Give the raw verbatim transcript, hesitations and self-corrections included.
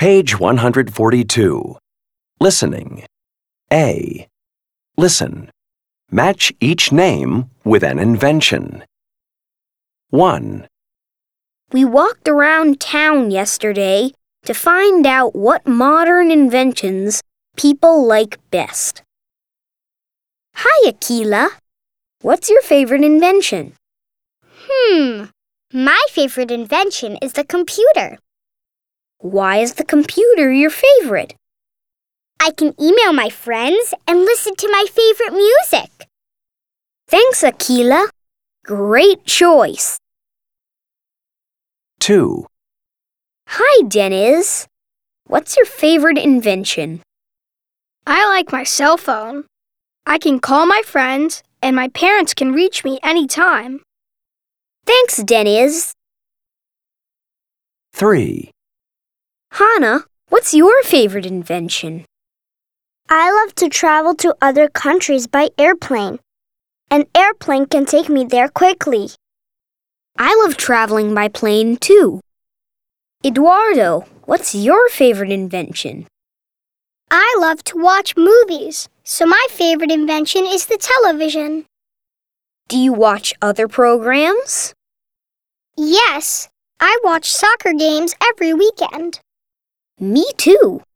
Page one hundred forty-two. Listening. A. Listen. Match each name with an invention. one. We walked around town yesterday to find out what modern inventions people like best. Hi, Akila. What's your favorite invention? Hmm. My favorite invention is the computer. Why is the computer your favorite? I can email my friends and listen to my favorite music. Thanks, Akila. Great choice. two. Hi, Deniz. What's your favorite invention? I like my cell phone. I can call my friends, and my parents can reach me anytime. Thanks, Deniz. three. Hannah, what's your favorite invention? I love to travel to other countries by airplane. An airplane can take me there quickly. I love traveling by plane, too. Eduardo, what's your favorite invention? I love to watch movies, so my favorite invention is the television. Do you watch other programs? Yes, I watch soccer games every weekend. Me too.